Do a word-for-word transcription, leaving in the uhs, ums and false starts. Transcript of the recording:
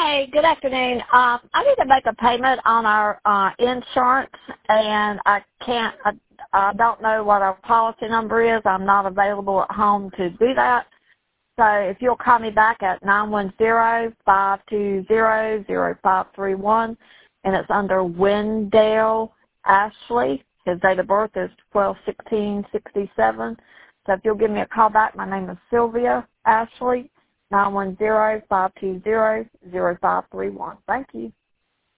Hey, good afternoon. Um, I need to make a payment on our uh, insurance, and I can't. I, I don't know what our policy number is. I'm not available at home to do that. So if you'll call me back at nine one zero, five two zero, zero five three one, and it's under Wendell Ashley. His date of birth is twelve sixteen sixty-seven. So if you'll give me a call back, my name is Sylvia Ashley. nine one zero, five two zero, zero five three one. Thank you.